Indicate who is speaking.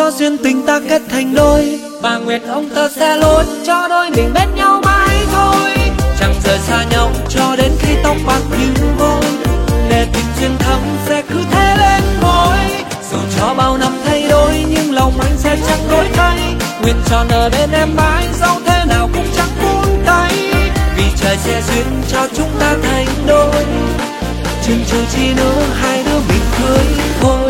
Speaker 1: cho duyên tình ta kết thành đôi. Và nguyện ông ta sẽ luôn cho đôi mình bên nhau mãi thôi, chẳng rời xa nhau cho đến khi tóc bạc như vôi. Để tình duyên thắm sẽ cứ thế lên ngôi, dù cho bao năm thay đổi nhưng lòng anh sẽ chẳng đổi thay. Nguyện tròn ở bên em mãi, dẫu thế nào cũng chẳng buông tay, vì trời sẽ duyên cho chúng ta thành đôi. Chừng chờ chi nữa hai đứa mình cưới thôi.